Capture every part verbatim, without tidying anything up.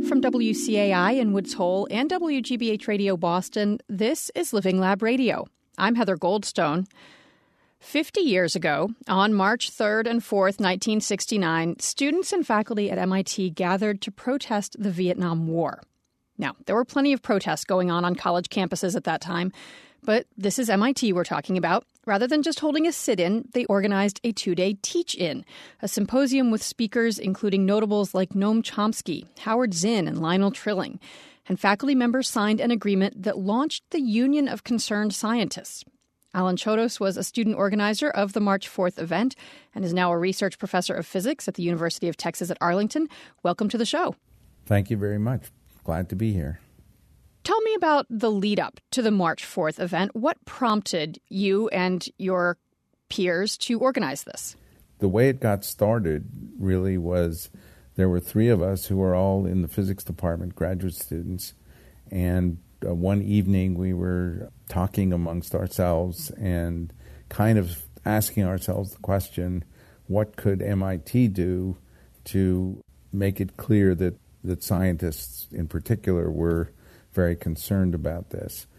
From W C A I in Woods Hole and W G B H Radio Boston, this is Living Lab Radio. I'm Heather Goldstone. Fifty years ago, on March third and fourth, nineteen sixty-nine, students and faculty at M I T gathered to protest the Vietnam War. Now, there were plenty of protests going on on college campuses at that time, but this is M I T we're talking about. Rather than just holding a sit-in, they organized a two-day teach-in, a symposium with speakers including notables like Noam Chomsky, Howard Zinn, and Lionel Trilling. And faculty members signed an agreement that launched the Union of Concerned Scientists. Alan Chodos was a student organizer of the March fourth event and is now a research professor of physics at the University of Texas at Arlington. Welcome to the show. Thank you very much. Glad to be here. Tell me about the lead-up to the March fourth event. What prompted you and your peers to organize this? The way it got started really was there were three of us who were all in the physics department, graduate students, and uh, one evening we were talking amongst ourselves and kind of asking ourselves the question, what could M I T do to make it clear that, that scientists in particular were very concerned about this?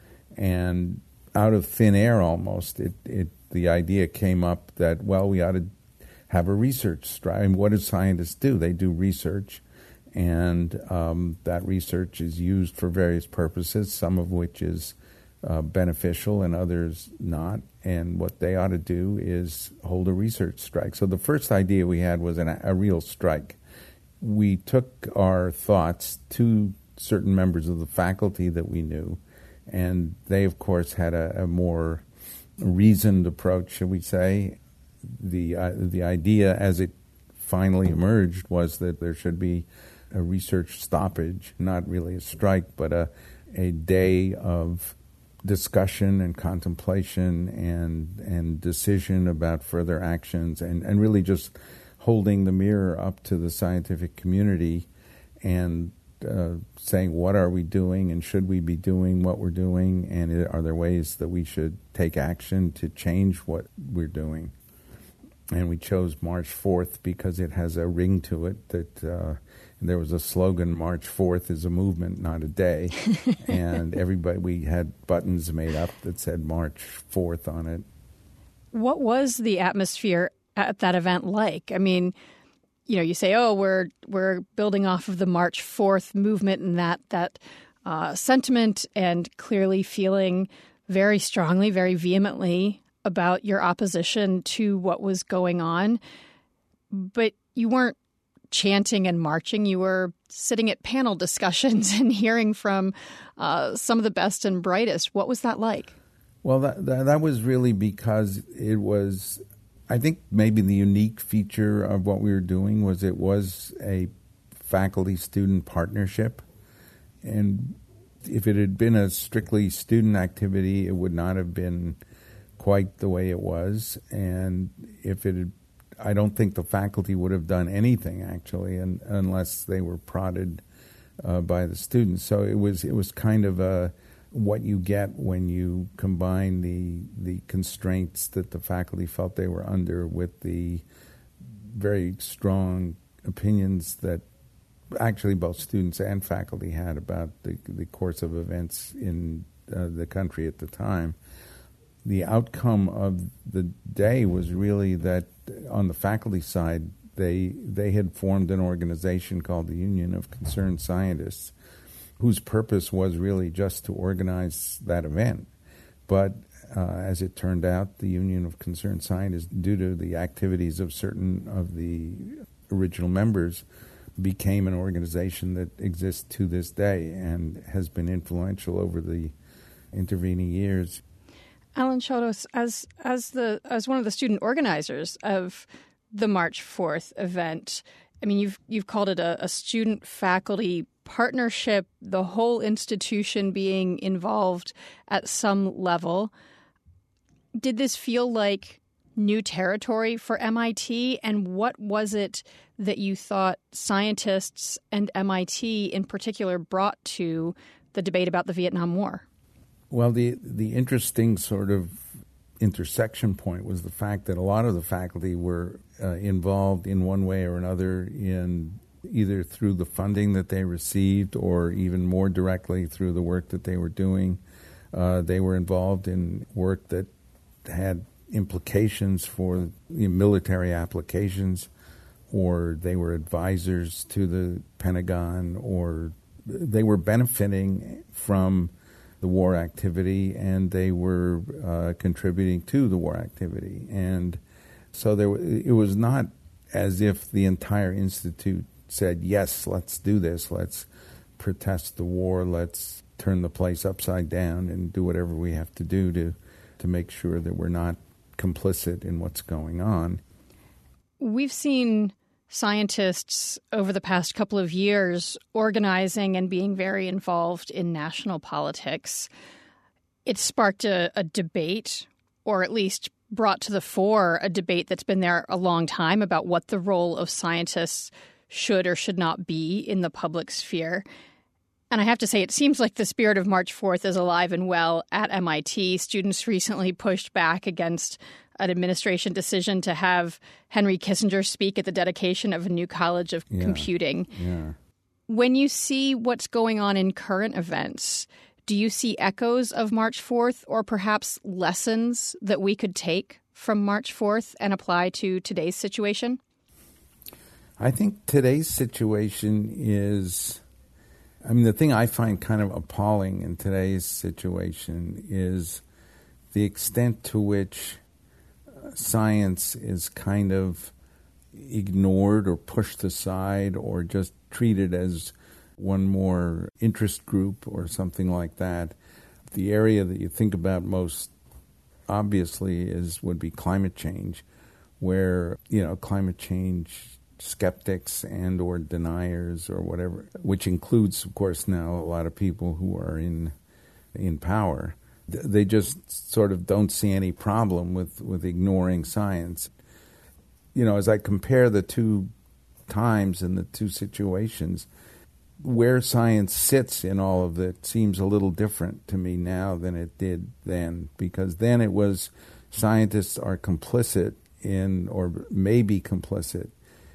And out of thin air almost, it, it the idea came up that, well, we ought to have a research strike. And what do scientists do? They do research, and um, that research is used for various purposes, some of which is uh, beneficial and others not. And what they ought to do is hold a research strike. So the first idea we had was an, a real strike. We took our thoughts to certain members of the faculty that we knew, and they, of course, had a, a more reasoned approach, shall we say. The uh, the idea, as it finally emerged, was that there should be a research stoppage, not really a strike, but a a day of discussion and contemplation and and decision about further actions, and, and really just holding the mirror up to the scientific community and Uh, saying what are we doing and should we be doing what we're doing, and are there ways that we should take action to change what we're doing. And we chose March fourth because it has a ring to it that uh, there was a slogan, March fourth is a movement, not a day. And everybody, we had buttons made up that said March fourth on it. What was the atmosphere at that event like? I mean, you know, you say, oh, we're we're building off of the March fourth movement and that that uh, sentiment, and clearly feeling very strongly, very vehemently about your opposition to what was going on. But you weren't chanting and marching. You were sitting at panel discussions and hearing from uh, some of the best and brightest. What was that like? Well, that, that, that was really because it was, I think maybe the unique feature of what we were doing was it was a faculty-student partnership. And if it had been a strictly student activity, it would not have been quite the way it was. And if it had, I don't think the faculty would have done anything, actually, and, unless they were prodded uh, by the students. So it was it was kind of a, what you get when you combine the the constraints that the faculty felt they were under with the very strong opinions that actually both students and faculty had about the, the course of events in uh, the country at the time. The outcome of the day was really that on the faculty side, they they had formed an organization called the Union of Concerned Scientists, whose purpose was really just to organize that event. But uh, as it turned out, the Union of Concerned Scientists, due to the activities of certain of the original members, became an organization that exists to this day and has been influential over the intervening years. Alan Chodos, as as the as one of the student organizers of the March fourth event, I mean, you've you've called it a, a student-faculty partnership, the whole institution being involved at some level. Did this feel like new territory for M I T? And what was it that you thought scientists and M I T in particular brought to the debate about the Vietnam War? Well, the the interesting sort of intersection point was the fact that a lot of the faculty were uh, involved in one way or another in either through the funding that they received or even more directly through the work that they were doing. Uh, they were involved in work that had implications for the military applications, or they were advisors to the Pentagon, or they were benefiting from the war activity, and they were uh, contributing to the war activity. And so there, it was not as if the entire institute said, yes, let's do this, let's protest the war, let's turn the place upside down and do whatever we have to do to, to make sure that we're not complicit in what's going on. We've seen scientists over the past couple of years organizing and being very involved in national politics. It sparked a, a debate, or at least brought to the fore a debate that's been there a long time about what the role of scientists should or should not be in the public sphere. And I have to say, it seems like the spirit of March fourth is alive and well at M I T. Students recently pushed back against an administration decision to have Henry Kissinger speak at the dedication of a new college of yeah. computing. Yeah. When you see what's going on in current events, do you see echoes of March fourth, or perhaps lessons that we could take from March fourth and apply to today's situation? I think today's situation is, I mean, the thing I find kind of appalling in today's situation is the extent to which science is kind of ignored or pushed aside or just treated as one more interest group or something like that. The area that you think about most obviously is would be climate change, where, you know, climate change skeptics and or deniers or whatever, which includes, of course, now a lot of people who are in in power, they just sort of don't see any problem with, with ignoring science. You know, as I compare the two times and the two situations, where science sits in all of it seems a little different to me now than it did then, because then it was scientists are complicit in, or may be complicit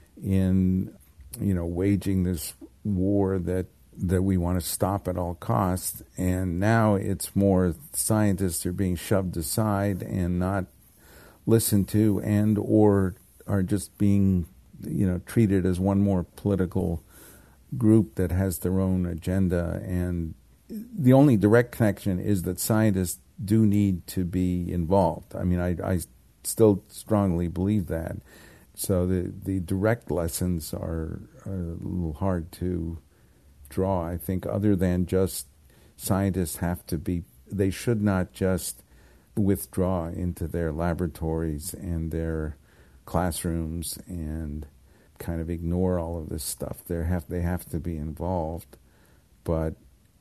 in, you know, waging this war that that we want to stop at all costs. And now it's more scientists are being shoved aside and not listened to, and or are just being, you know, treated as one more political group that has their own agenda. And the only direct connection is that scientists do need to be involved. I mean, I, I still strongly believe that. So the, the direct lessons are, are a little hard to draw, I think, other than just scientists have to be, they should not just withdraw into their laboratories and their classrooms and kind of ignore all of this stuff. They have, they have to be involved, but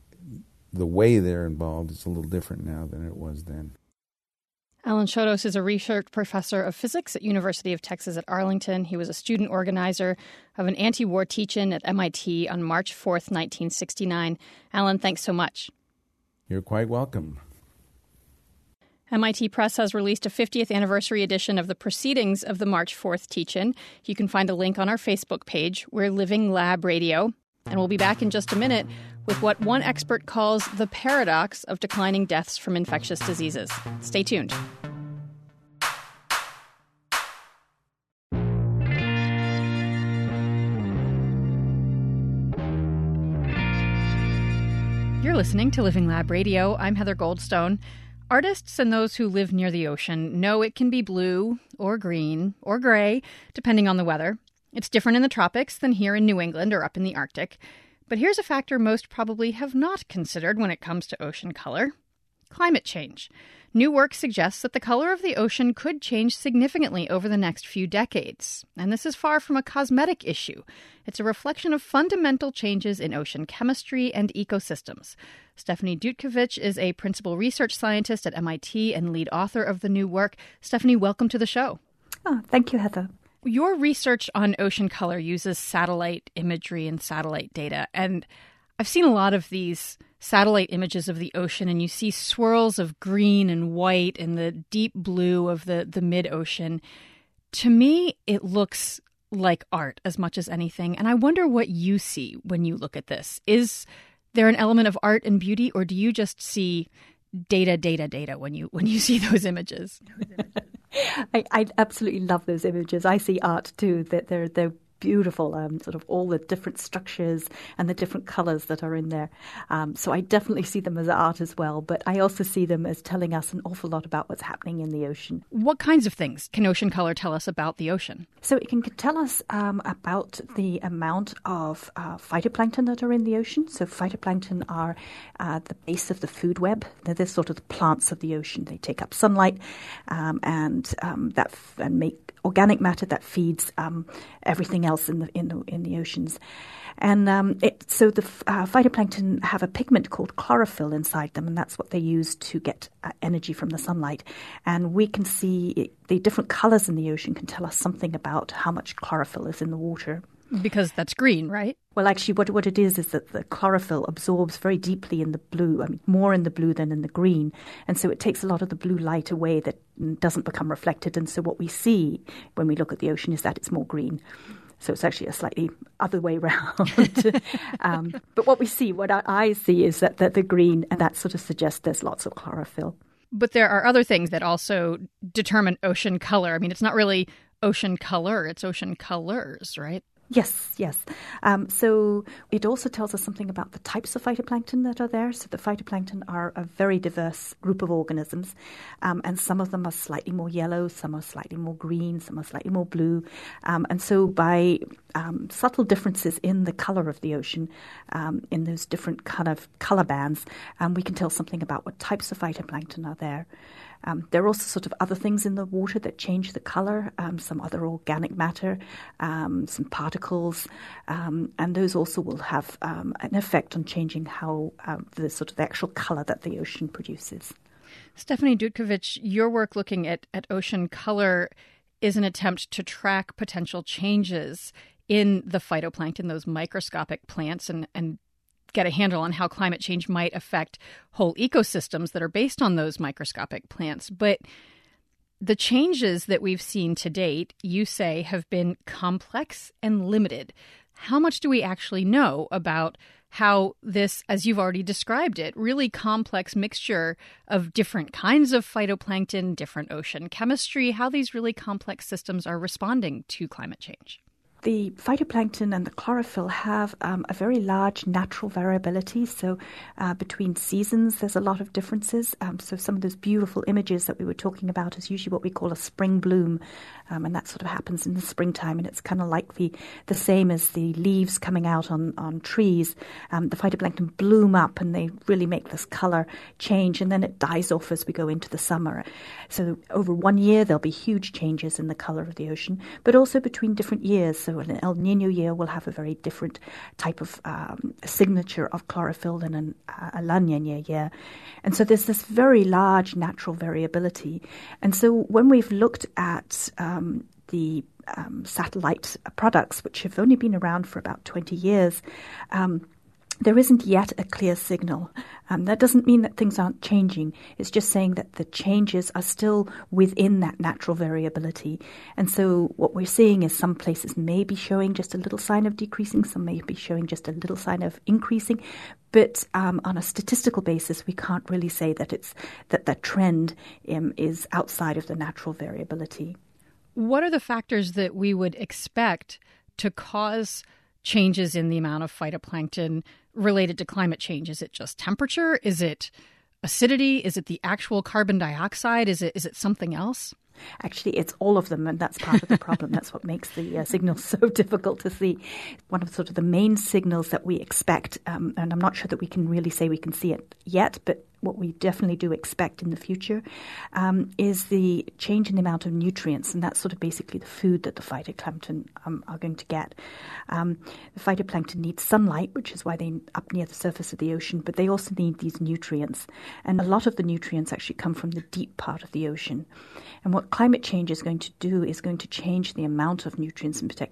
the way they're involved is a little different now than it was then. Alan Chodos is a research professor of physics at University of Texas at Arlington. He was a student organizer of an anti-war teach-in at M I T on March fourth, nineteen sixty-nine. Alan, thanks so much. You're quite welcome. M I T Press has released a fiftieth anniversary edition of the proceedings of the March fourth teach-in. You can find a link on our Facebook page. We're Living Lab Radio. And we'll be back in just a minute with what one expert calls the paradox of declining deaths from infectious diseases. Stay tuned. You're listening to Living Lab Radio. I'm Heather Goldstone. Artists and those who live near the ocean know it can be blue or green or gray, depending on the weather. It's different in the tropics than here in New England or up in the Arctic. But here's a factor most probably have not considered when it comes to ocean color: climate change. New work suggests that the color of the ocean could change significantly over the next few decades. And this is far from a cosmetic issue. It's a reflection of fundamental changes in ocean chemistry and ecosystems. Stephanie Dutkovich is a principal research scientist at M I T and lead author of the new work. Stephanie, welcome to the show. Oh, thank you, Heather. Your research on ocean color uses satellite imagery and satellite data, and I've seen a lot of these satellite images of the ocean, and you see swirls of green and white and the deep blue of the, the mid-ocean. To me, it looks like art as much as anything. And I wonder what you see when you look at this. Is there an element of art and beauty, or do you just see data, data, data when you when you see those images? I, I absolutely love those images. I see art too. That they're they're beautiful. Um, sort of all the different structures and the different colours that are in there. Um, so I definitely see them as art as well. But I also see them as telling us an awful lot about what's happening in the ocean. What kinds of things can ocean color tell us about the ocean? So it can tell us um, about the amount of uh, phytoplankton that are in the ocean. So phytoplankton are uh, the base of the food web. They're the sort of the plants of the ocean. They take up sunlight um, and um, that f- and make organic matter that feeds um, everything else in the in the in the oceans. And um, it, so the uh, phytoplankton have a pigment called chlorophyll inside them, and that's what they use to get uh, energy from the sunlight. And we can see it, the different colors in the ocean can tell us something about how much chlorophyll is in the water. Because that's green, right? Well, actually, what what it is is that the chlorophyll absorbs very deeply in the blue, I mean, more in the blue than in the green. And so it takes a lot of the blue light away that doesn't become reflected. And so what we see when we look at the ocean is that it's more green. So it's actually a slightly other way round. um, but what we see, what our eyes see is that, that the green, and that sort of suggests there's lots of chlorophyll. But there are other things that also determine ocean color. I mean, it's not really ocean color, it's ocean colors, right? Yes, yes. Um, so it also tells us something about the types of phytoplankton that are there. So the phytoplankton are a very diverse group of organisms, um, and some of them are slightly more yellow, some are slightly more green, some are slightly more blue. Um, and so by um, subtle differences in the color of the ocean, um, in those different kind of color bands, um, we can tell something about what types of phytoplankton are there. Um, there are also sort of other things in the water that change the color, um, some other organic matter, um, some particles, um, and those also will have um, an effect on changing how um, the sort of the actual color that the ocean produces. Stephanie Dutkovich, your work looking at, at ocean color is an attempt to track potential changes in the phytoplankton, those microscopic plants, and, and get a handle on how climate change might affect whole ecosystems that are based on those microscopic plants. But the changes that we've seen to date, you say, have been complex and limited. How much do we actually know about how this, as you've already described it, really complex mixture of different kinds of phytoplankton, different ocean chemistry, how these really complex systems are responding to climate change? The phytoplankton and the chlorophyll have um, a very large natural variability. So uh, between seasons, there's a lot of differences. Um, so some of those beautiful images that we were talking about is usually what we call a spring bloom. Um, and that sort of happens in the springtime. And it's kind of like the, the same as the leaves coming out on, on trees. Um, the phytoplankton bloom up and they really make this color change. And then it dies off as we go into the summer. So over one year, there'll be huge changes in the color of the ocean, but also between different years. So an El Nino year will have a very different type of um, signature of chlorophyll than an, uh, a La Nina year. And so there's this very large natural variability. And so when we've looked at um, the um, satellite products, which have only been around for about twenty years, um, there isn't yet a clear signal. Um, that doesn't mean that things aren't changing. It's just saying that the changes are still within that natural variability. And so what we're seeing is some places may be showing just a little sign of decreasing, some may be showing just a little sign of increasing. But um, on a statistical basis, we can't really say that it's that that trend um, is outside of the natural variability. What are the factors that we would expect to cause changes in the amount of phytoplankton related to climate change? Is it just temperature? Is it acidity? Is it the actual carbon dioxide? Is it is it something else? Actually, it's all of them, and that's part of the problem. That's what makes the uh, signals so difficult to see. One of sort of the main signals that we expect, um, and I'm not sure that we can really say we can see it yet, but what we definitely do expect in the future um, is the change in the amount of nutrients, and that's sort of basically the food that the phytoplankton um, are going to get. Um, the phytoplankton needs sunlight, which is why they're up near the surface of the ocean, but they also need these nutrients. And a lot of the nutrients actually come from the deep part of the ocean. And what climate change is going to do is going to change the amount of nutrients, and particularly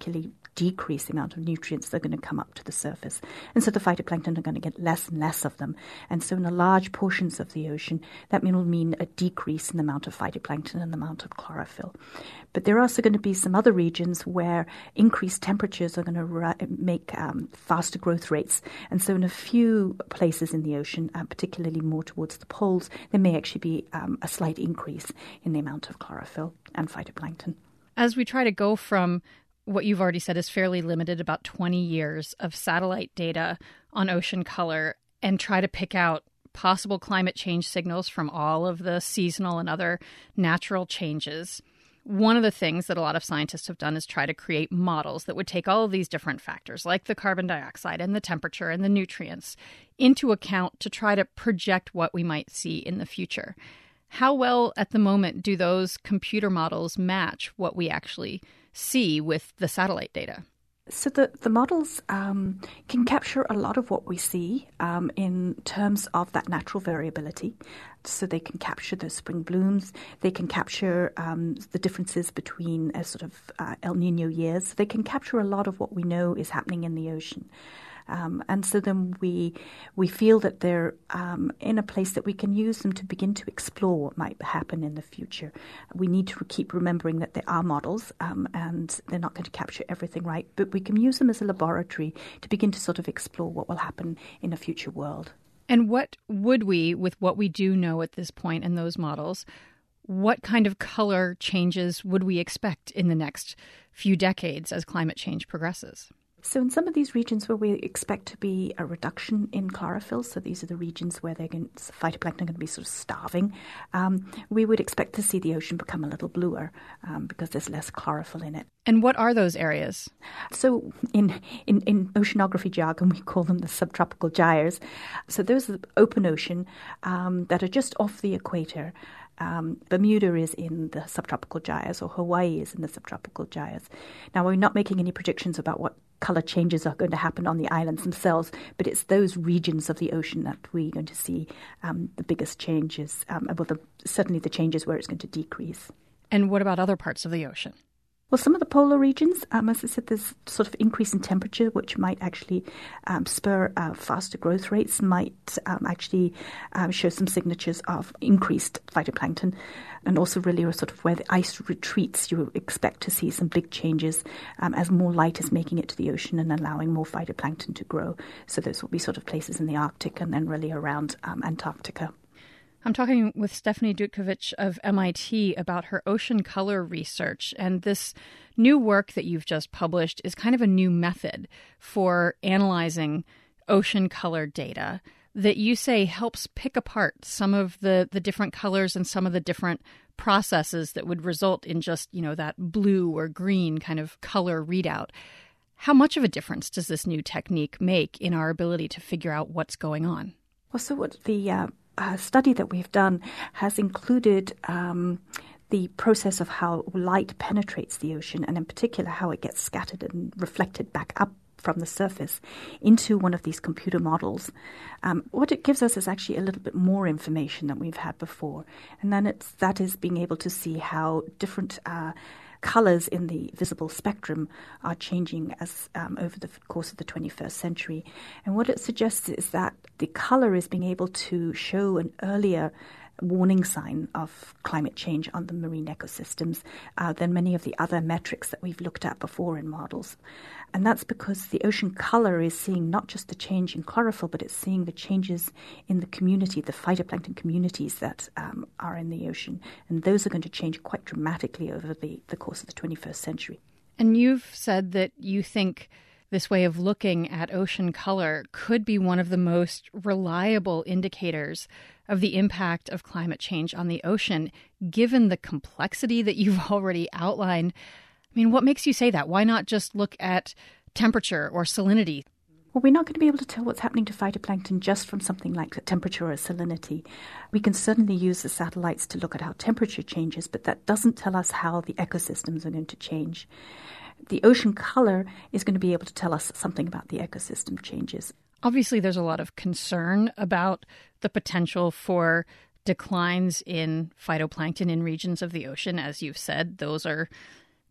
decrease the amount of nutrients that are going to come up to the surface. And so the phytoplankton are going to get less and less of them. And so in the large portions of the ocean, that will mean a decrease in the amount of phytoplankton and the amount of chlorophyll. But there are also going to be some other regions where increased temperatures are going to ra- make um, faster growth rates. And so in a few places in the ocean, uh, particularly more towards the poles, there may actually be um, a slight increase in the amount of chlorophyll and phytoplankton. As we try to go from what you've already said is fairly limited, about twenty years of satellite data on ocean color, and try to pick out possible climate change signals from all of the seasonal and other natural changes, one of the things that a lot of scientists have done is try to create models that would take all of these different factors, like the carbon dioxide and the temperature and the nutrients, into account to try to project what we might see in the future. How well at the moment do those computer models match what we actually see with the satellite data? So the, the models um, can capture a lot of what we see um, in terms of that natural variability. So they can capture the spring blooms. They can capture um, the differences between uh, sort of uh, El Nino years. They can capture a lot of what we know is happening in the ocean. Um, and so then we we feel that they're um, in a place that we can use them to begin to explore what might happen in the future. We need to keep remembering that they are models um, and they're not going to capture everything right, but we can use them as a laboratory to begin to sort of explore what will happen in a future world. And what would we, with what we do know at this point in those models, what kind of color changes would we expect in the next few decades as climate change progresses? So in some of these regions where we expect to be a reduction in chlorophyll, so these are the regions where they're going, phytoplankton are going to be sort of starving, um, we would expect to see the ocean become a little bluer um, because there's less chlorophyll in it. And what are those areas? So in, in, in oceanography jargon, we call them the subtropical gyres. So those are the open ocean um, that are just off the equator. Um, Bermuda is in the subtropical gyres, or Hawaii is in the subtropical gyres. Now, we're not making any predictions about what color changes are going to happen on the islands themselves, but it's those regions of the ocean that we're going to see um, the biggest changes, um, well, the, certainly the changes where it's going to decrease. And what about other parts of the ocean? Well, some of the polar regions, um, as I said, there's sort of increase in temperature, which might actually um, spur uh, faster growth rates, might um, actually um, show some signatures of increased phytoplankton. And also really sort of where the ice retreats, you expect to see some big changes um, as more light is making it to the ocean and allowing more phytoplankton to grow. So those will be sort of places in the Arctic and then really around um, Antarctica. I'm talking with Stephanie Dutkovich of M I T about her ocean color research. And this new work that you've just published is kind of a new method for analyzing ocean color data that you say helps pick apart some of the, the different colors and some of the different processes that would result in just, you know, that blue or green kind of color readout. How much of a difference does this new technique make in our ability to figure out what's going on? Well, so what the uh, uh, study that we've done has included um, the process of how light penetrates the ocean, and in particular how it gets scattered and reflected back up from the surface into one of these computer models. Um, what it gives us is actually a little bit more information than we've had before. And then it's that is being able to see how different uh, colors in the visible spectrum are changing as um, over the course of the twenty-first century. And what it suggests is that the color is being able to show an earlier warning sign of climate change on the marine ecosystems uh, than many of the other metrics that we've looked at before in models. And that's because the ocean color is seeing not just the change in chlorophyll, but it's seeing the changes in the community, the phytoplankton communities that um, are in the ocean. And those are going to change quite dramatically over the, the course of the twenty-first century. And you've said that you think this way of looking at ocean color could be one of the most reliable indicators of the impact of climate change on the ocean, given the complexity that you've already outlined. I mean, what makes you say that? Why not just look at temperature or salinity? Well, we're not going to be able to tell what's happening to phytoplankton just from something like the temperature or salinity. We can certainly use the satellites to look at how temperature changes, but that doesn't tell us how the ecosystems are going to change. The ocean color is going to be able to tell us something about the ecosystem changes. Obviously, there's a lot of concern about the potential for declines in phytoplankton in regions of the ocean. As you've said, those are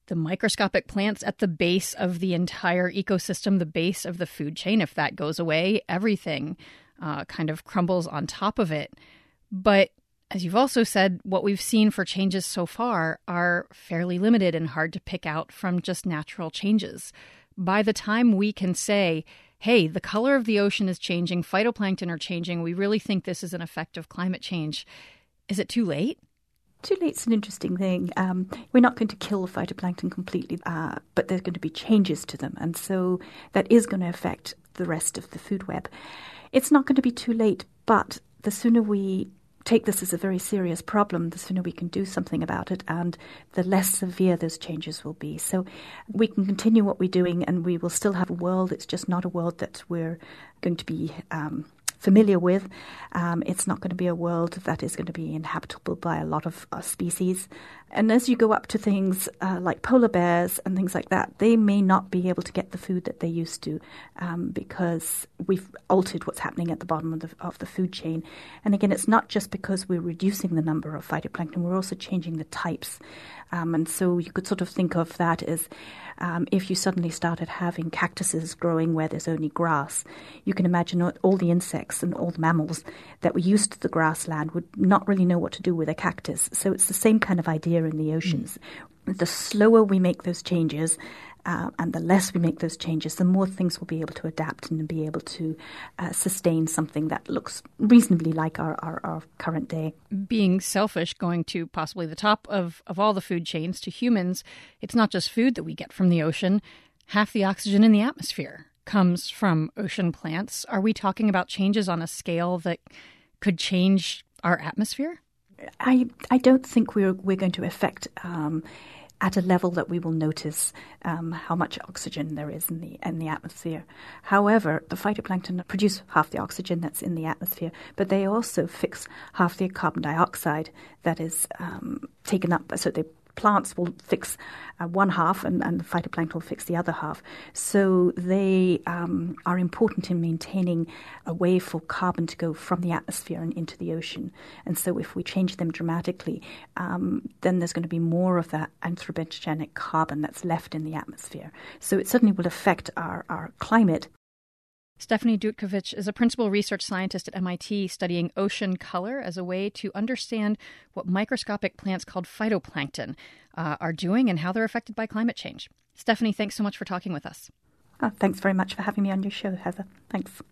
the microscopic plants at the base of the entire ecosystem, the base of the food chain. If that goes away, everything uh, kind of crumbles on top of it. But as you've also said, what we've seen for changes so far are fairly limited and hard to pick out from just natural changes. By the time we can say, hey, the color of the ocean is changing, phytoplankton are changing, we really think this is an effect of climate change, is it too late? Too late's an interesting thing. Um, we're not going to kill phytoplankton completely, uh, but there's going to be changes to them. And so that is going to affect the rest of the food web. It's not going to be too late, but the sooner we take this as a very serious problem, the sooner we can do something about it, and the less severe those changes will be. So we can continue what we're doing, and we will still have a world. It's just not a world that we're going to be um, familiar with. Um, it's not going to be a world that is going to be inhabitable by a lot of uh, species. And as you go up to things uh, like polar bears and things like that, they may not be able to get the food that they used to um, because we've altered what's happening at the bottom of the, of the food chain. And again, it's not just because we're reducing the number of phytoplankton, we're also changing the types. Um, and so you could sort of think of that as um, if you suddenly started having cactuses growing where there's only grass, you can imagine all the insects and all the mammals that were used to the grassland would not really know what to do with a cactus. So it's the same kind of idea in the oceans. Mm. The slower we make those changes uh, and the less we make those changes, the more things will be able to adapt and be able to uh, sustain something that looks reasonably like our, our, our current day. Being selfish, going to possibly the top of, of all the food chains to humans, it's not just food that we get from the ocean. Half the oxygen in the atmosphere comes from ocean plants. Are we talking about changes on a scale that could change our atmosphere? I I don't think we're we're going to affect um, at a level that we will notice um, how much oxygen there is in the in the atmosphere. However, the phytoplankton produce half the oxygen that's in the atmosphere, but they also fix half the carbon dioxide that is um, taken up. So they plants will fix uh, one half and, and the phytoplankton will fix the other half. So they um, are important in maintaining a way for carbon to go from the atmosphere and into the ocean. And so if we change them dramatically, um, then there's going to be more of that anthropogenic carbon that's left in the atmosphere. So it certainly will affect our, our climate. Stephanie Dutkovich is a principal research scientist at M I T studying ocean color as a way to understand what microscopic plants called phytoplankton uh, are doing and how they're affected by climate change. Stephanie, thanks so much for talking with us. Oh, thanks very much for having me on your show, Heather. Thanks.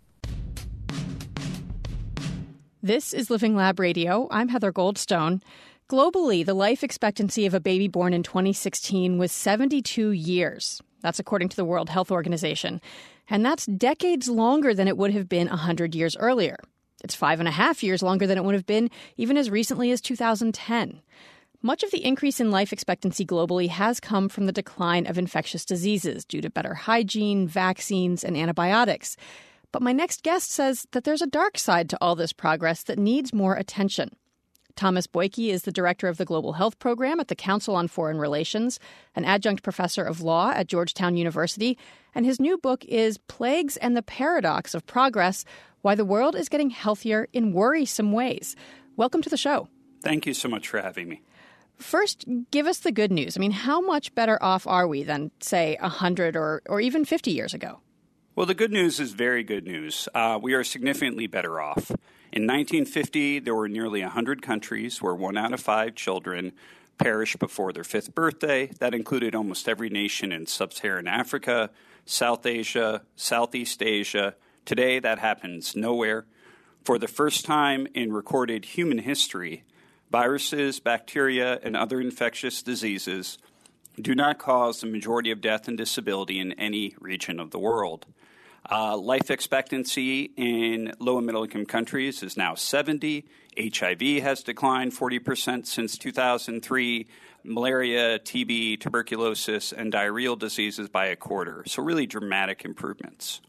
This is Living Lab Radio. I'm Heather Goldstone. Globally, the life expectancy of a baby born in twenty sixteen was seventy-two years. That's according to the World Health Organization. And that's decades longer than it would have been one hundred years earlier. It's five and a half years longer than it would have been even as recently as two thousand ten. Much of the increase in life expectancy globally has come from the decline of infectious diseases due to better hygiene, vaccines, and antibiotics. But my next guest says that there's a dark side to all this progress that needs more attention. Thomas Boyke is the director of the Global Health Program at the Council on Foreign Relations, an adjunct professor of law at Georgetown University, and his new book is Plagues and the Paradox of Progress: Why the World is Getting Healthier in Worrisome Ways. Welcome to the show. Thank you so much for having me. First, give us the good news. I mean, how much better off are we than, say, one hundred or, or even fifty years ago? Well, the good news is very good news. Uh, we are significantly better off. In nineteen fifty, there were nearly one hundred countries where one out of five children perished before their fifth birthday. That included almost every nation in sub-Saharan Africa, South Asia, Southeast Asia. Today, that happens nowhere. For the first time in recorded human history, viruses, bacteria, and other infectious diseases do not cause the majority of death and disability in any region of the world. Uh, life expectancy in low and middle income countries is now seventy. H I V has declined forty percent since two thousand three. Malaria, T B, tuberculosis, and diarrheal diseases by a quarter. So really dramatic improvements.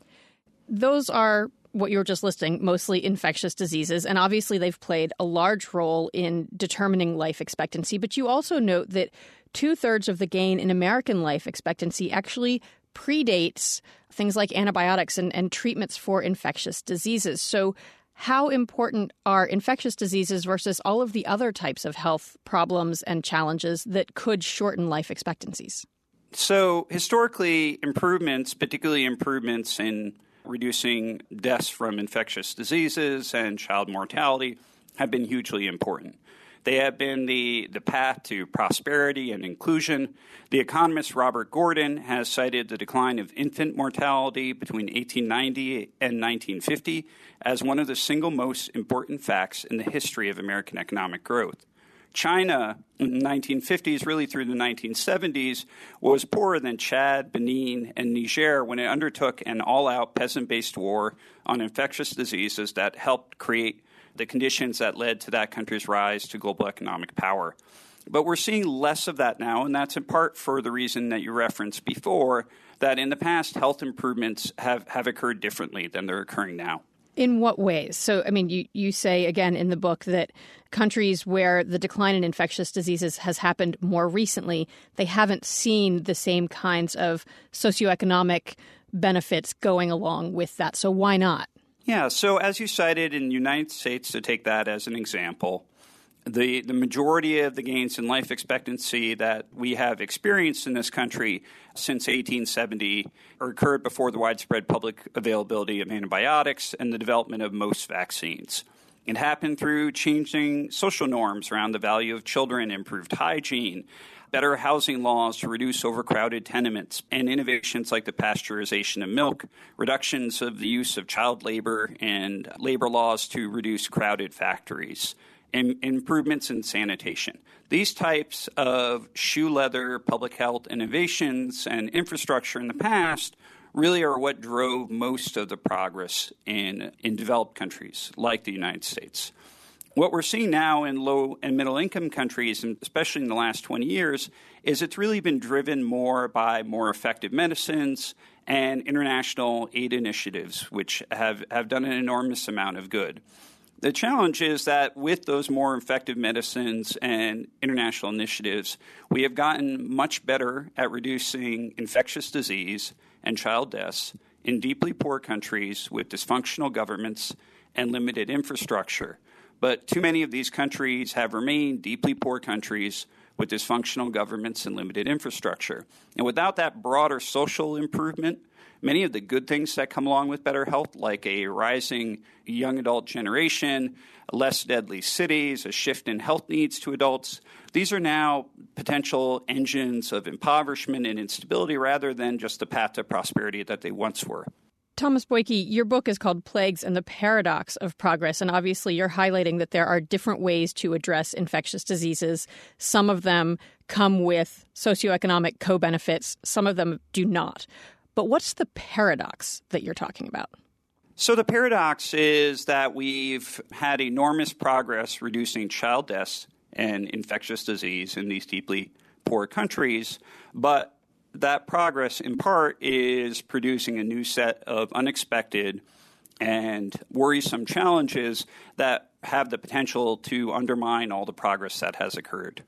Those are what you were just listing, mostly infectious diseases. And obviously they've played a large role in determining life expectancy. But you also note that two-thirds of the gain in American life expectancy actually predates things like antibiotics and, and treatments for infectious diseases. So how important are infectious diseases versus all of the other types of health problems and challenges that could shorten life expectancies? So historically, improvements, particularly improvements in reducing deaths from infectious diseases and child mortality, have been hugely important. They have been the, the path to prosperity and inclusion. The economist Robert Gordon has cited the decline of infant mortality between eighteen ninety and nineteen fifty as one of the single most important facts in the history of American economic growth. China in the nineteen fifties, really through the nineteen seventies, was poorer than Chad, Benin, and Niger when it undertook an all-out peasant-based war on infectious diseases that helped create the conditions that led to that country's rise to global economic power. But we're seeing less of that now, and that's in part for the reason that you referenced before, that in the past, health improvements have, have occurred differently than they're occurring now. In what ways? So, I mean, you, you say, again, in the book that countries where the decline in infectious diseases has happened more recently, they haven't seen the same kinds of socioeconomic benefits going along with that. So why not? Yeah, so as you cited in the United States, to take that as an example, the, the majority of the gains in life expectancy that we have experienced in this country since eighteen seventy occurred before the widespread public availability of antibiotics and the development of most vaccines. It happened through changing social norms around the value of children, improved hygiene, better housing laws to reduce overcrowded tenements, and innovations like the pasteurization of milk, reductions of the use of child labor, and labor laws to reduce crowded factories, and improvements in sanitation. These types of shoe leather public health innovations and infrastructure in the past really are what drove most of the progress in, in developed countries like the United States. What we're seeing now in low and middle income countries, and especially in the last twenty years, is it's really been driven more by more effective medicines and international aid initiatives, which have, have done an enormous amount of good. The challenge is that with those more effective medicines and international initiatives, we have gotten much better at reducing infectious disease and child deaths in deeply poor countries with dysfunctional governments and limited infrastructure. But too many of these countries have remained deeply poor countries with dysfunctional governments and limited infrastructure. And without that broader social improvement, many of the good things that come along with better health, like a rising young adult generation, less deadly cities, a shift in health needs to adults, these are now potential engines of impoverishment and instability rather than just the path to prosperity that they once were. Thomas Boyke, your book is called Plagues and the Paradox of Progress, and obviously you're highlighting that there are different ways to address infectious diseases. Some of them come with socioeconomic co-benefits, some of them do not. But what's the paradox that you're talking about? So the paradox is that we've had enormous progress reducing child deaths and infectious disease in these deeply poor countries, but that progress, in part, is producing a new set of unexpected and worrisome challenges that have the potential to undermine all the progress that has occurred.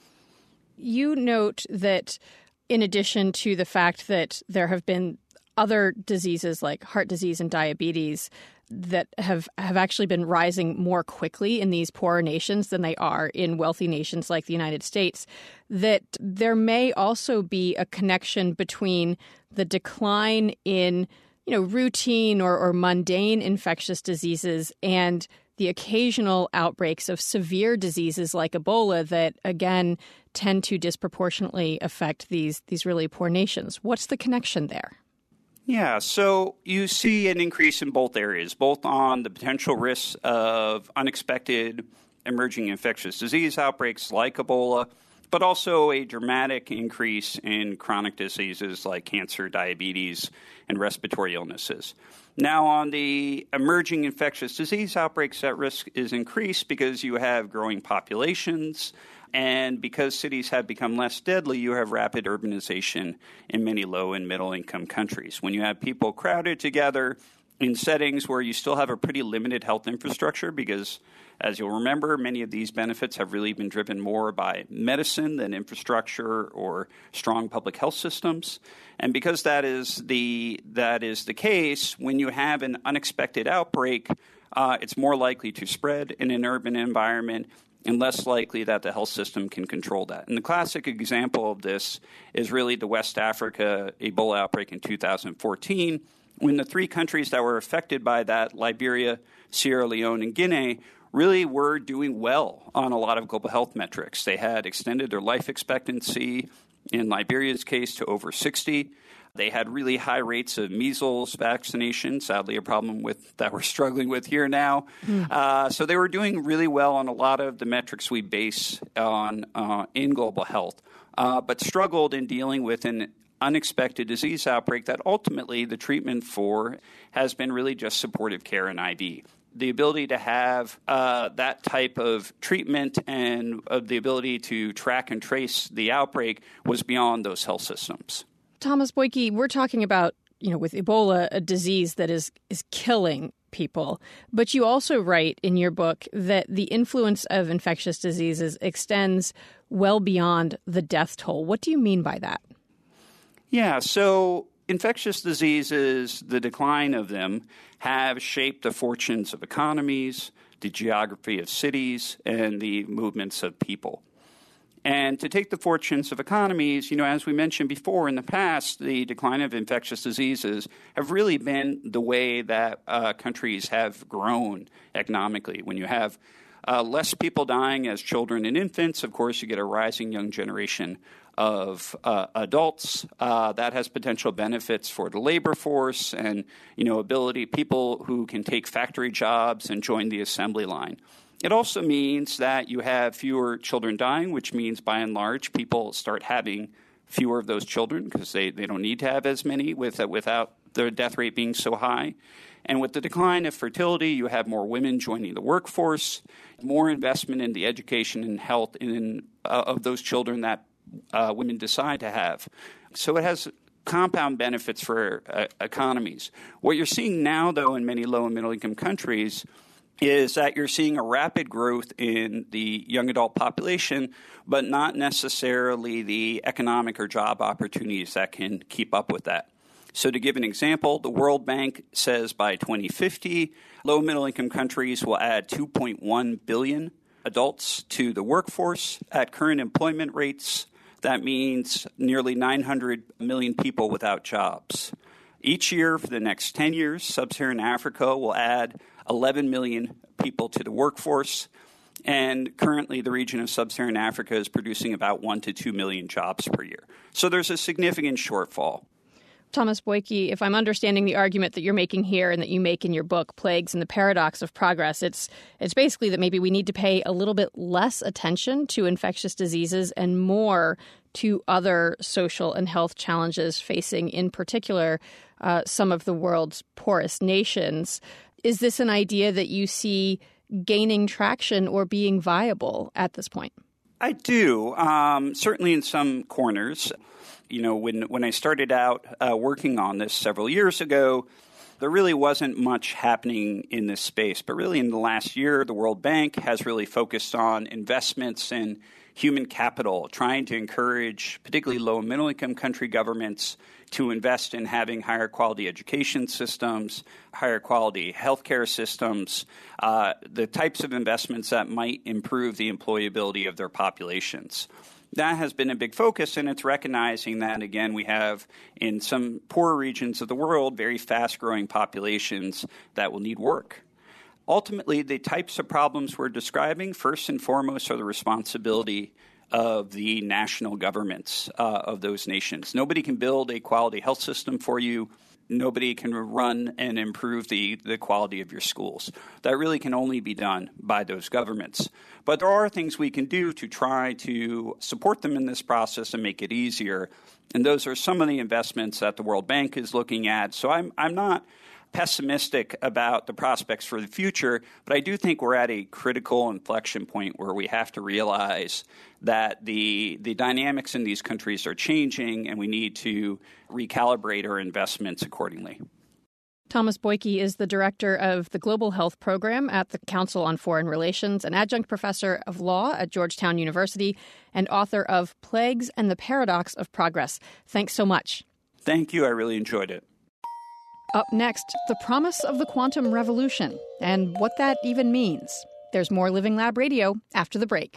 You note that in addition to the fact that there have been other diseases like heart disease and diabetes that have, have actually been rising more quickly in these poorer nations than they are in wealthy nations like the United States, that there may also be a connection between the decline in, you know, routine or, or mundane infectious diseases and the occasional outbreaks of severe diseases like Ebola that, again, tend to disproportionately affect these, these really poor nations. What's the connection there? Yeah, so you see an increase in both areas, both on the potential risks of unexpected emerging infectious disease outbreaks like Ebola, but also a dramatic increase in chronic diseases like cancer, diabetes, and respiratory illnesses. Now, on the emerging infectious disease outbreaks, that risk is increased because you have growing populations, and because cities have become less deadly, you have rapid urbanization in many low and middle income countries. When you have people crowded together in settings where you still have a pretty limited health infrastructure, because as you'll remember, many of these benefits have really been driven more by medicine than infrastructure or strong public health systems. And because that is the that is the case, when you have an unexpected outbreak, uh, it's more likely to spread in an urban environment. and less likely that the health system can control that. And the classic example of this is really the West Africa Ebola outbreak in two thousand fourteen, when the three countries that were affected by that, Liberia, Sierra Leone, and Guinea, really were doing well on a lot of global health metrics. They had extended their life expectancy, in Liberia's case, to over sixty. They had really high rates of measles vaccination, sadly a problem with that we're struggling with here now. Mm. Uh, so they were doing really well on a lot of the metrics we base on uh, in global health, uh, but struggled in dealing with an unexpected disease outbreak that ultimately the treatment for has been really just supportive care and I V. The ability to have uh, that type of treatment and uh, the ability to track and trace the outbreak was beyond those health systems. Thomas Boyke, we're talking about, you know, with Ebola, a disease that is is killing people. But you also write in your book that the influence of infectious diseases extends well beyond the death toll. What do you mean by that? Yeah, so infectious diseases, the decline of them, have shaped the fortunes of economies, the geography of cities, and the movements of people. And to take the fortunes of economies, you know, as we mentioned before, in the past, the decline of infectious diseases have really been the way that uh, countries have grown economically. When you have uh, less people dying as children and infants, of course, you get a rising young generation of uh, adults. Uh, that has potential benefits for the labor force and, you know, ability, people who can take factory jobs and join the assembly line. It also means that you have fewer children dying, which means by and large people start having fewer of those children because they, they don't need to have as many with, uh, without their death rate being so high. And with the decline of fertility, you have more women joining the workforce, more investment in the education and health in, uh, of those children that uh, women decide to have. So it has compound benefits for uh, economies. What you're seeing now, though, in many low and middle income countries is that you're seeing a rapid growth in the young adult population, but not necessarily the economic or job opportunities that can keep up with that. So to give an example, the World Bank says by twenty fifty, low and middle income countries will add two point one billion adults to the workforce. At current employment rates, that means nearly nine hundred million people without jobs. Each year for the next ten years, sub-Saharan Africa will add eleven million people to the workforce, and currently the region of sub-Saharan Africa is producing about one to two million jobs per year. So there's a significant shortfall. Thomas Boyke, if I'm understanding the argument that you're making here and that you make in your book, Plagues and the Paradox of Progress, it's it's basically that maybe we need to pay a little bit less attention to infectious diseases and more to other social and health challenges facing, in particular, uh, some of the world's poorest nations. Is this an idea that you see gaining traction or being viable at this point? I do, um, certainly in some corners. You know, when, when I started out uh, working on this several years ago, there really wasn't much happening in this space. But really in the last year, the World Bank has really focused on investments in human capital, trying to encourage particularly low and middle income country governments to invest in having higher quality education systems, higher quality healthcare systems, uh, the types of investments that might improve the employability of their populations. That has been a big focus, and it's recognizing that, again, we have in some poorer regions of the world very fast-growing populations that will need work. Ultimately, the types of problems we're describing, first and foremost, are the responsibility of the national governments uh, of those nations. Nobody can build a quality health system for you. Nobody can run and improve the, the quality of your schools. That really can only be done by those governments. But there are things we can do to try to support them in this process and make it easier. And those are some of the investments that the World Bank is looking at. So I'm I'm not pessimistic about the prospects for the future, but I do think we're at a critical inflection point where we have to realize that the the dynamics in these countries are changing and we need to recalibrate our investments accordingly. Thomas Boyke is the director of the Global Health Program at the Council on Foreign Relations, an adjunct professor of law at Georgetown University, and author of Plagues and the Paradox of Progress. Thanks so much. Thank you. I really enjoyed it. Up next, the promise of the quantum revolution and what that even means. There's more Living Lab Radio after the break.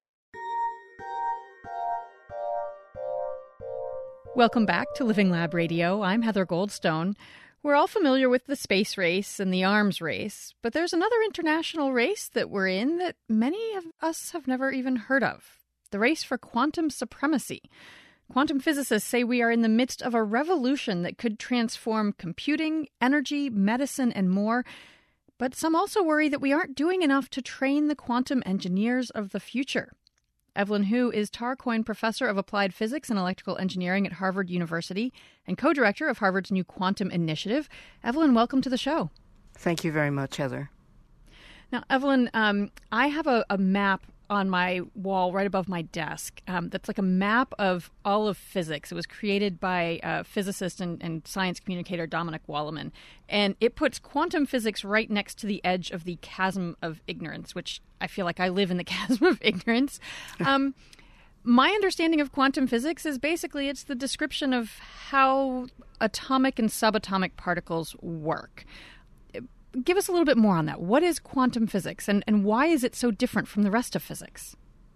Welcome back to Living Lab Radio. I'm Heather Goldstone. We're all familiar with the space race and the arms race, but there's another international race that we're in that many of us have never even heard of. The race for quantum supremacy. Quantum physicists say we are in the midst of a revolution that could transform computing, energy, medicine, and more. But some also worry that we aren't doing enough to train the quantum engineers of the future. Evelyn Hu is Tarr Coyne Professor of Applied Physics and Electrical Engineering at Harvard University and co-director of Harvard's new Quantum Initiative. Evelyn, welcome to the show. Thank you very much, Heather. Now, Evelyn, um, I have a, a map on my wall right above my desk um, that's like a map of all of physics. It was created by uh, physicist and, and science communicator Dominic Walleman. And it puts quantum physics right next to the edge of the chasm of ignorance, which I feel like I live in the chasm of ignorance. Um, my understanding of quantum physics is basically it's the description of how atomic and subatomic particles work. Give us a little bit more on that. What is quantum physics, and, and why is it so different from the rest of physics?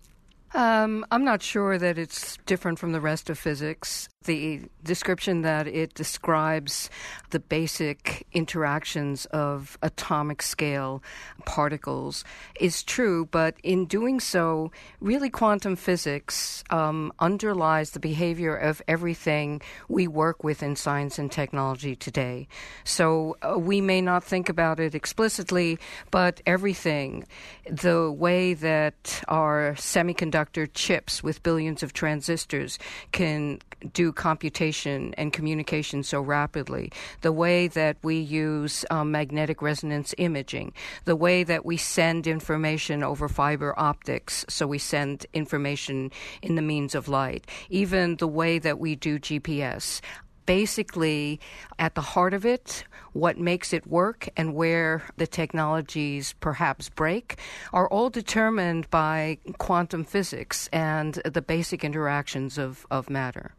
Um, I'm not sure that it's different from the rest of physics. The description that it describes the basic interactions of atomic scale particles is true, but in doing so, really quantum physics um, underlies the behavior of everything we work with in science and technology today. So uh, we may not think about it explicitly, but everything, the way that our semiconductor chips with billions of transistors can do computation and communication so rapidly, the way that we use um, magnetic resonance imaging, the way that we send information over fiber optics, so we send information in the means of light, even the way that we do G P S. Basically, at the heart of it, what makes it work and where the technologies perhaps break are all determined by quantum physics and the basic interactions of, of matter.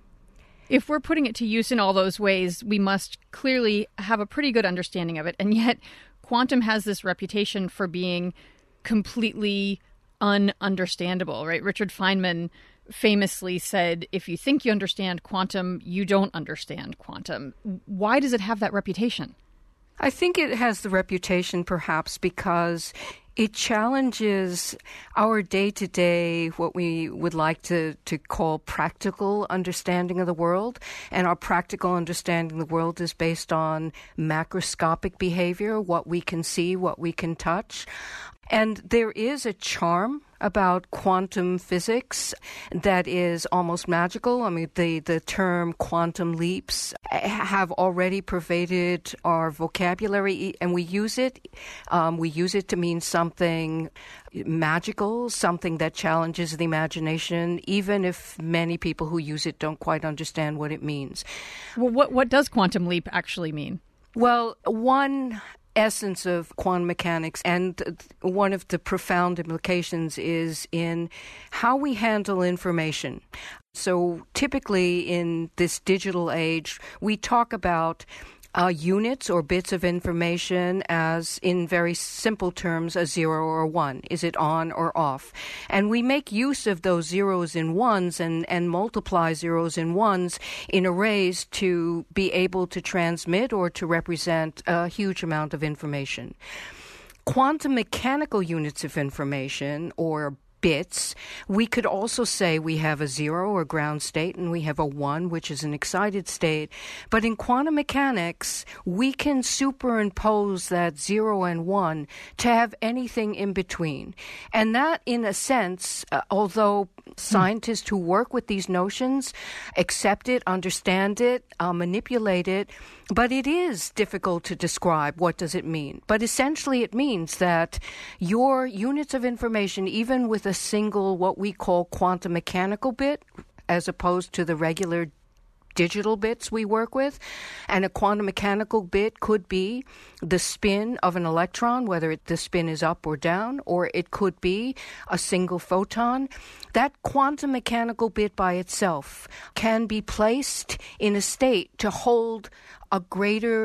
If we're putting it to use in all those ways, we must clearly have a pretty good understanding of it. And yet, quantum has this reputation for being completely ununderstandable, right? Richard Feynman famously said, if you think you understand quantum, you don't understand quantum. Why does it have that reputation? I think it has the reputation perhaps because it challenges our day-to-day, what we would like to, to call practical understanding of the world. And our practical understanding of the world is based on macroscopic behavior, what we can see, what we can touch. And there is a charm about quantum physics that is almost magical. I mean, the, the term quantum leaps have already pervaded our vocabulary, and we use it. Um, we use it to mean something magical, something that challenges the imagination, even if many people who use it don't quite understand what it means. Well, what, what does quantum leap actually mean? Well, one essence of quantum mechanics, and one of the profound implications is in how we handle information. So typically in this digital age, we talk about Uh, units or bits of information as, in very simple terms, a zero or a one. Is it on or off? And we make use of those zeros and ones and, and multiply zeros and ones in arrays to be able to transmit or to represent a huge amount of information. Quantum mechanical units of information, or bits, we could also say we have a zero or ground state and we have a one, which is an excited state. But in quantum mechanics, we can superimpose that zero and one to have anything in between. And that, in a sense, uh, although scientists who work with these notions accept it, understand it, uh, manipulate it, but it is difficult to describe what does it mean. But essentially it means that your units of information, even with a single what we call quantum mechanical bit, as opposed to the regular digital bits we work with, and a quantum mechanical bit could be the spin of an electron, whether it, the spin is up or down, or it could be a single photon. That quantum mechanical bit by itself can be placed in a state to hold a greater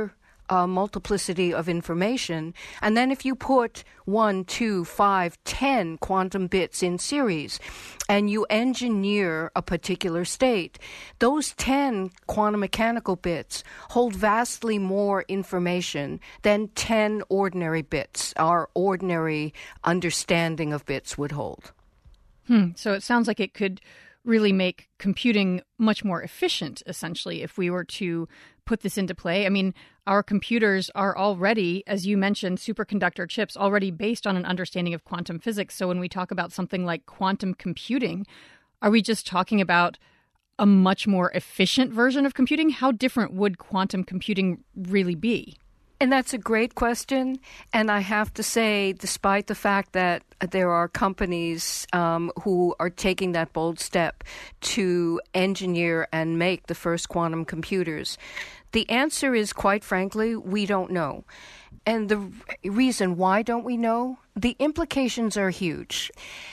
a multiplicity of information. And then if you put one, two, five, ten quantum bits in series and you engineer a particular state, those ten quantum mechanical bits hold vastly more information than ten ordinary bits, our ordinary understanding of bits would hold. Hmm. So it sounds like it could really make computing much more efficient, essentially, if we were to put this into play. I mean, our computers are already, as you mentioned, superconductor chips already based on an understanding of quantum physics. So when we talk about something like quantum computing, are we just talking about a much more efficient version of computing? How different would quantum computing really be? And that's a great question. And I have to say, despite the fact that there are companies um, who are taking that bold step to engineer and make the first quantum computers, the answer is, quite frankly, we don't know. And the reason why don't we know? The implications are huge.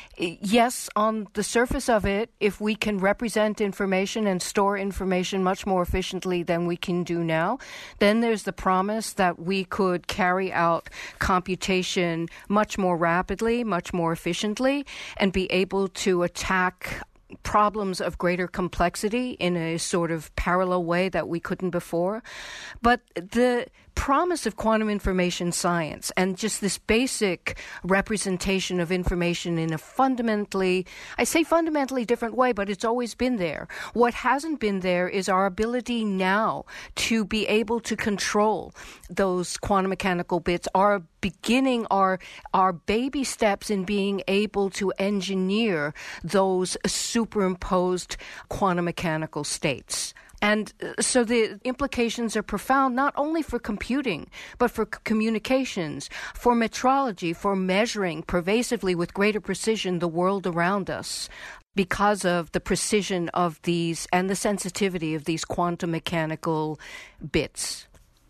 Yes, on the surface of it, if we can represent information and store information much more efficiently than we can do now, then there's the promise that we could carry out computation much more rapidly, much more efficiently, and be able to attack problems of greater complexity in a sort of parallel way that we couldn't before. But the promise of quantum information science and just this basic representation of information in a fundamentally, I say fundamentally different way, but it's always been there. What hasn't been there is our ability now to be able to control those quantum mechanical bits, our beginning, our, our baby steps in being able to engineer those superimposed quantum mechanical states. And so the implications are profound, not only for computing, but for communications, for metrology, for measuring pervasively with greater precision the world around us because of the precision of these and the sensitivity of these quantum mechanical bits.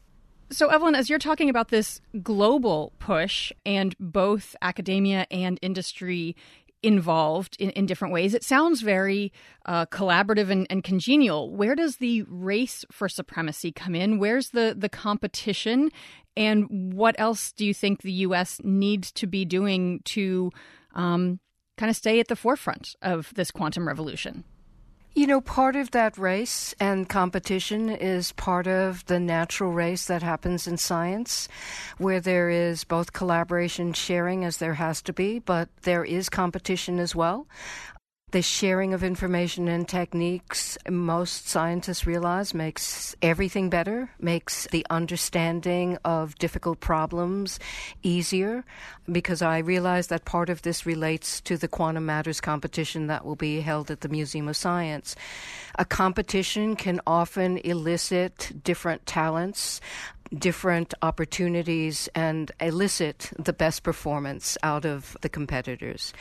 So, Evelyn, as you're talking about this global push and both academia and industry involved in, in different ways, it sounds very uh, collaborative and, and congenial. Where does the race for supremacy come in? Where's the, the competition? And what else do you think the U S needs to be doing to um, kind of stay at the forefront of this quantum revolution? You know, part of that race and competition is part of the natural race that happens in science, where there is both collaboration, sharing, as there has to be, but there is competition as well. The sharing of information and techniques, most scientists realize, makes everything better, makes the understanding of difficult problems easier, because I realize that part of this relates to the Quantum Matters competition that will be held at the Museum of Science. A competition can often elicit different talents, different opportunities, and elicit the best performance out of the competitors.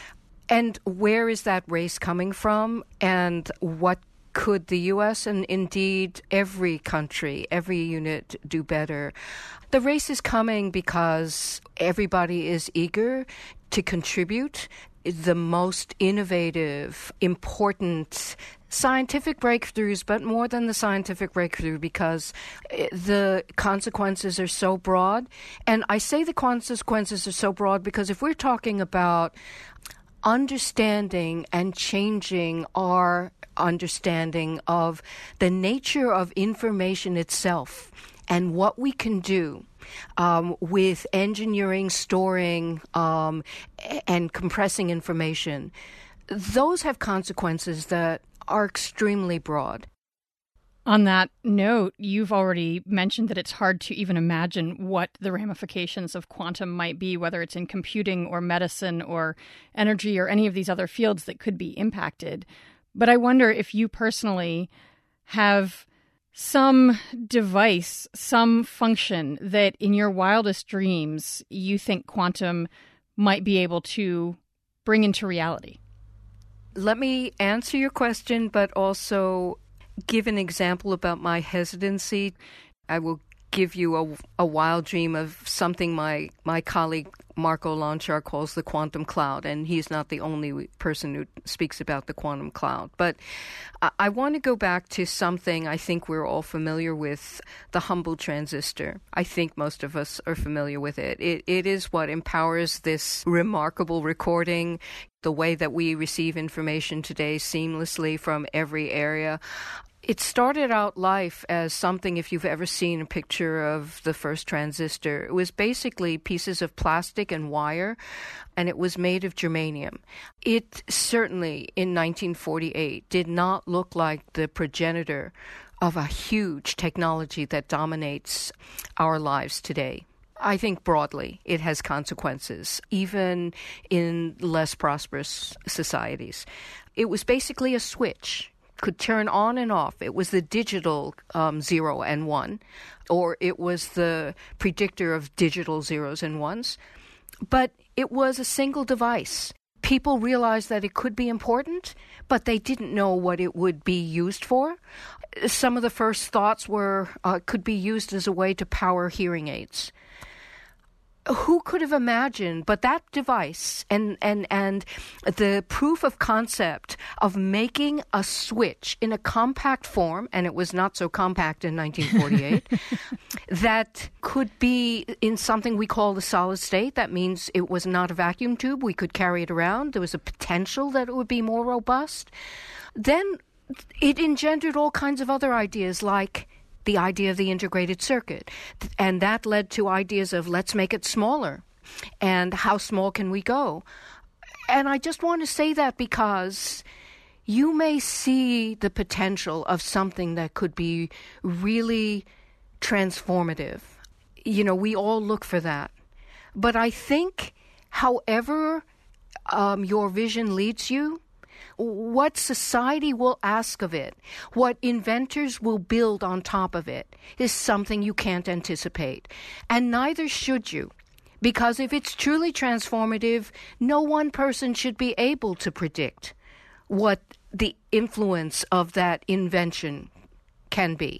And where is that race coming from, and what could the U S and indeed every country, every unit do better? The race is coming because everybody is eager to contribute the most innovative, important scientific breakthroughs, but more than the scientific breakthrough, because the consequences are so broad. And I say the consequences are so broad because if we're talking about understanding and changing our understanding of the nature of information itself and what we can do um, with engineering, storing, um, and compressing information, those have consequences that are extremely broad. On that note, you've already mentioned that it's hard to even imagine what the ramifications of quantum might be, whether it's in computing or medicine or energy or any of these other fields that could be impacted. But I wonder if you personally have some device, some function that in your wildest dreams you think quantum might be able to bring into reality. Let me answer your question, but also give an example about my hesitancy. I will give you a, a wild dream of something my, my colleague Marco Lanchar calls the quantum cloud, and he's not the only person who speaks about the quantum cloud. But I want to go back to something I think we're all familiar with, the Hubble transistor. I think most of us are familiar with it. It, it is what empowers this remarkable recording, the way that we receive information today seamlessly from every area. It started out life as something, if you've ever seen a picture of the first transistor, it was basically pieces of plastic and wire, and it was made of germanium. It certainly, in nineteen forty-eight, did not look like the progenitor of a huge technology that dominates our lives today. I think broadly it has consequences, even in less prosperous societies. It was basically a switch. Could turn on and off. It was the digital um, zero and one, or it was the predictor of digital zeros and ones. But it was a single device. People realized that it could be important, but they didn't know what it would be used for. Some of the first thoughts were uh, could be used as a way to power hearing aids. Who could have imagined? But that device and, and, and the proof of concept of making a switch in a compact form, and it was not so compact in nineteen forty-eight, that could be in something we call the solid state. That means it was not a vacuum tube. We could carry it around. There was a potential that it would be more robust. Then it engendered all kinds of other ideas, like the idea of the integrated circuit. And that led to ideas of let's make it smaller. And how small can we go? And I just want to say that because you may see the potential of something that could be really transformative. You know, we all look for that. But I think however um, your vision leads you, what society will ask of it, what inventors will build on top of it, is something you can't anticipate. And neither should you. Because if it's truly transformative, no one person should be able to predict what the influence of that invention can be.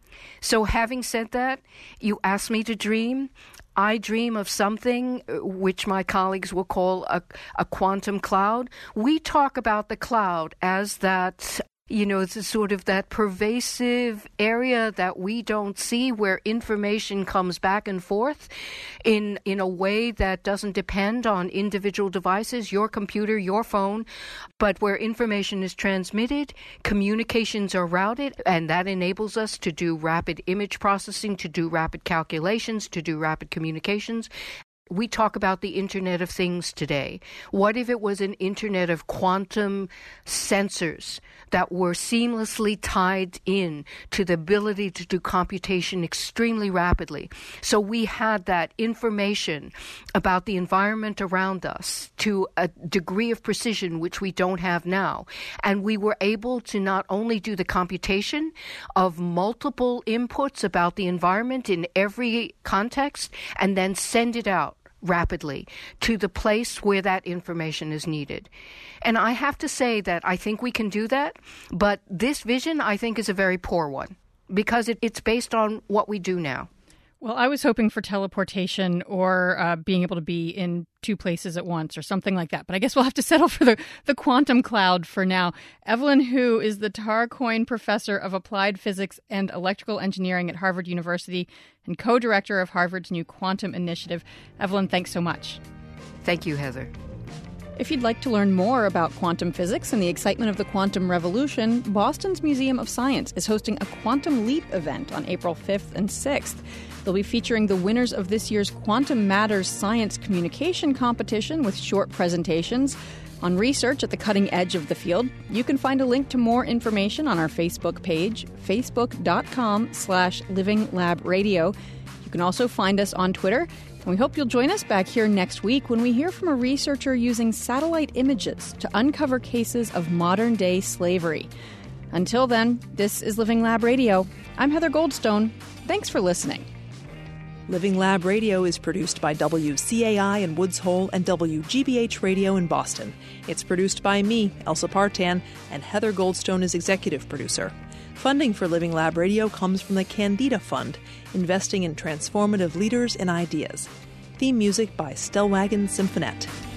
So having said that, you asked me to dream. I dream of something which my colleagues will call a, a quantum cloud. We talk about the cloud as that, you know, it's sort of that pervasive area that we don't see where information comes back and forth in, in a way that doesn't depend on individual devices, your computer, your phone, but where information is transmitted, communications are routed, and that enables us to do rapid image processing, to do rapid calculations, to do rapid communications. We talk about the Internet of Things today. What if it was an Internet of quantum sensors that were seamlessly tied in to the ability to do computation extremely rapidly? So we had that information about the environment around us to a degree of precision which we don't have now. And we were able to not only do the computation of multiple inputs about the environment in every context and then send it out rapidly to the place where that information is needed. And I have to say that I think we can do that, but this vision, I think, is a very poor one because it, it's based on what we do now. Well, I was hoping for teleportation or uh, being able to be in two places at once or something like that. But I guess we'll have to settle for the, the quantum cloud for now. Evelyn Hu is the Tara Coyne Professor of Applied Physics and Electrical Engineering at Harvard University and co-director of Harvard's new Quantum Initiative. Evelyn, thanks so much. Thank you, Heather. If you'd like to learn more about quantum physics and the excitement of the quantum revolution, Boston's Museum of Science is hosting a Quantum Leap event on April fifth and sixth. They'll be featuring the winners of this year's Quantum Matters Science Communication Competition with short presentations on research at the cutting edge of the field. You can find a link to more information on our Facebook page, facebook.com slash Living Lab Radio. You can also find us on Twitter. And we hope you'll join us back here next week when we hear from a researcher using satellite images to uncover cases of modern-day slavery. Until then, this is Living Lab Radio. I'm Heather Goldstone. Thanks for listening. Living Lab Radio is produced by W C A I in Woods Hole and W G B H Radio in Boston. It's produced by me, Elsa Partan, and Heather Goldstone is executive producer. Funding for Living Lab Radio comes from the Candida Fund, investing in transformative leaders and ideas. Theme music by Stellwagen Symphonette.